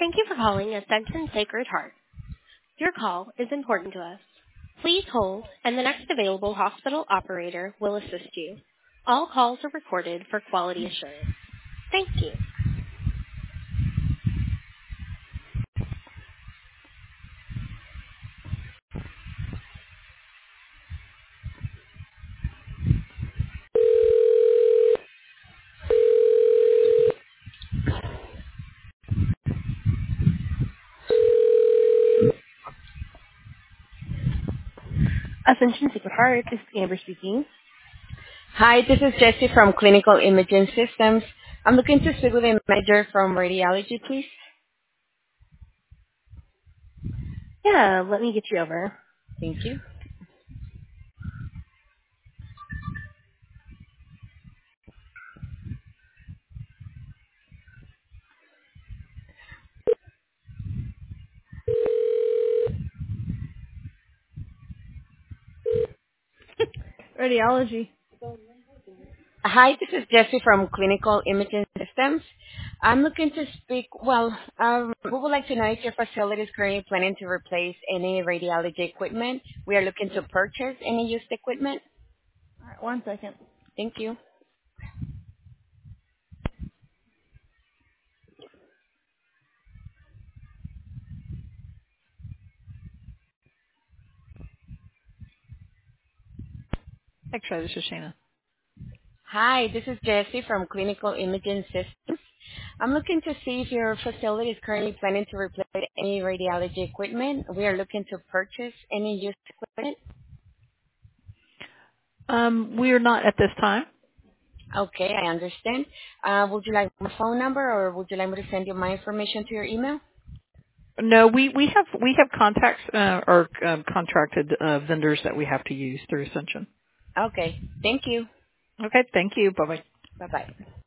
Thank you for calling Ascension Sacred Heart. Your call is important to us. Please hold, and the next available hospital operator will assist you. All calls are recorded for quality assurance. Thank you. Ascension Sacred Heart, this is Amber speaking. Hi, this is Jessie from Clinical Imaging Systems. I'm looking to speak with a manager from radiology, please. Yeah, let me get you over. Thank you. Radiology. Hi, this is Jessie from Clinical Imaging Systems. I'm looking to speak, we would like to know if your facility is currently planning to replace any radiology equipment. We are looking to purchase any used equipment. All right, 1 second. Thank you. X-ray, this is Shana. Hi, this is Jessie from Clinical Imaging Systems. I'm looking to see if your facility is currently planning to replace any radiology equipment. We are looking to purchase any used equipment. We are not at this time. Okay, I understand. Would you like my phone number, or would you like me to send you my information to your email? No, we have contacts or contracted vendors that we have to use through Ascension. Okay, thank you. Okay, thank you. Bye bye. Bye-bye.